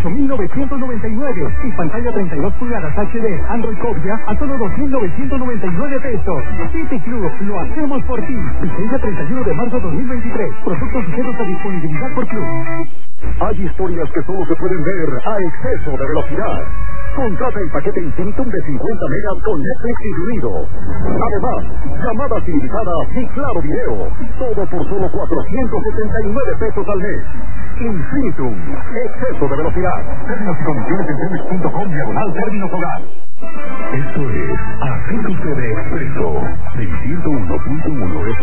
8,999 y pantalla 32 pulgadas HD Android Copia a solo 2,999 pesos. City Club, lo hacemos por ti. Vigencia 31 de marzo 2023. Productos sujetos a disponibilidad por club. Hay historias que solo se pueden ver a exceso de velocidad. Contrata el paquete Infinitum de 50 megas con Netflix incluido. Además, llamadas ilimitadas y claro video. Todo por solo 479 pesos al mes. Infinitum, exceso de velocidad. Términos y condiciones en Telmex.com/términos hogar. Esto es Así Sucede Expreso de 101.1 FM.